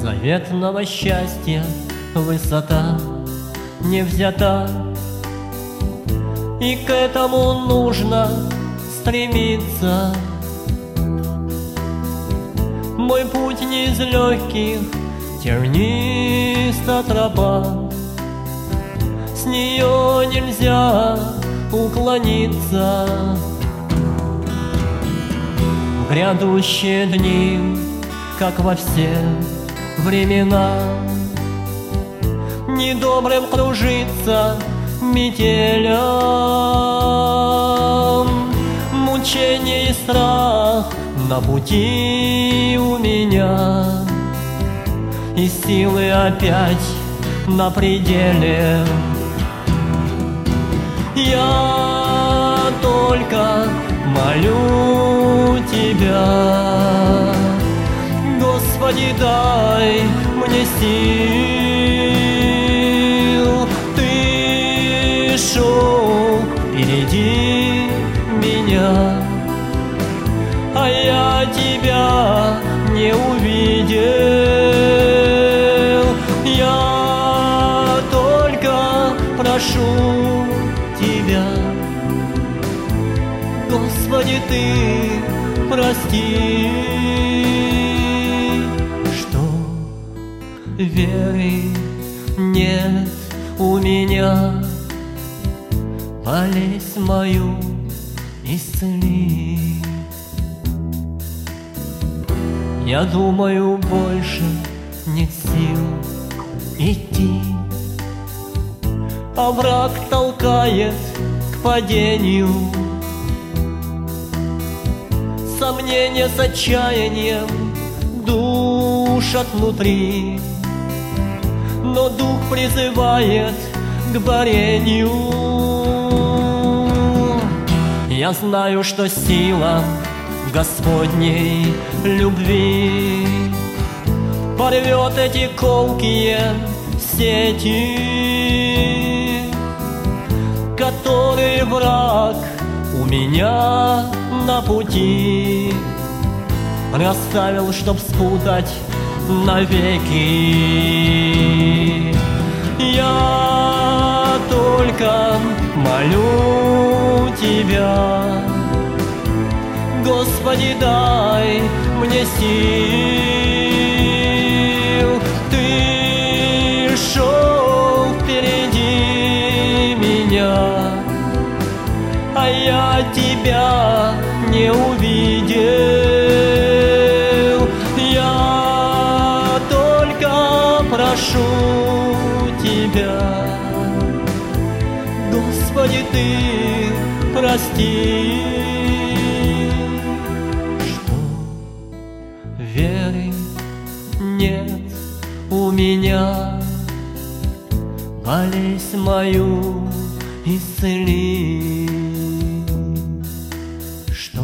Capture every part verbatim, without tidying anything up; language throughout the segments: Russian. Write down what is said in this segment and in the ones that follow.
заветного счастья высота не взята, и к этому нужно стремиться. Мой путь не из легких, терниста тропа, с нее нельзя уклониться. В грядущие дни, как во все времена, недобрым кружится метелям, мучение и страх на пути у меня, и силы опять на пределе. Я только молю Тебя, Господи, дай мне сил. Ты шел впереди меня, а я Тебя не увидел. Я только прошу Тебя, Господи, Ты прости, что веры нет у меня. Болезнь мою исцели. Я думаю, больше нет сил идти, а враг толкает к падению. Сомнения с отчаянием душат внутри, но дух призывает к борению. Я знаю, что сила Господней любви порвет эти колкие сети, которые враг у меня на пути расставил, чтоб спутать навеки. Я только молю Тебя, Господи, дай мне сил. Ты шел впереди меня, а я Тебя не увидел. Я только прошу Тебя, Господи, Ты прости, что веры нет у меня. Болезнь мою исцели, что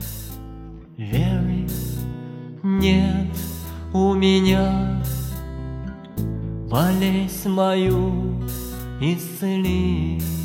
веры нет у меня. Болезнь мою исцели.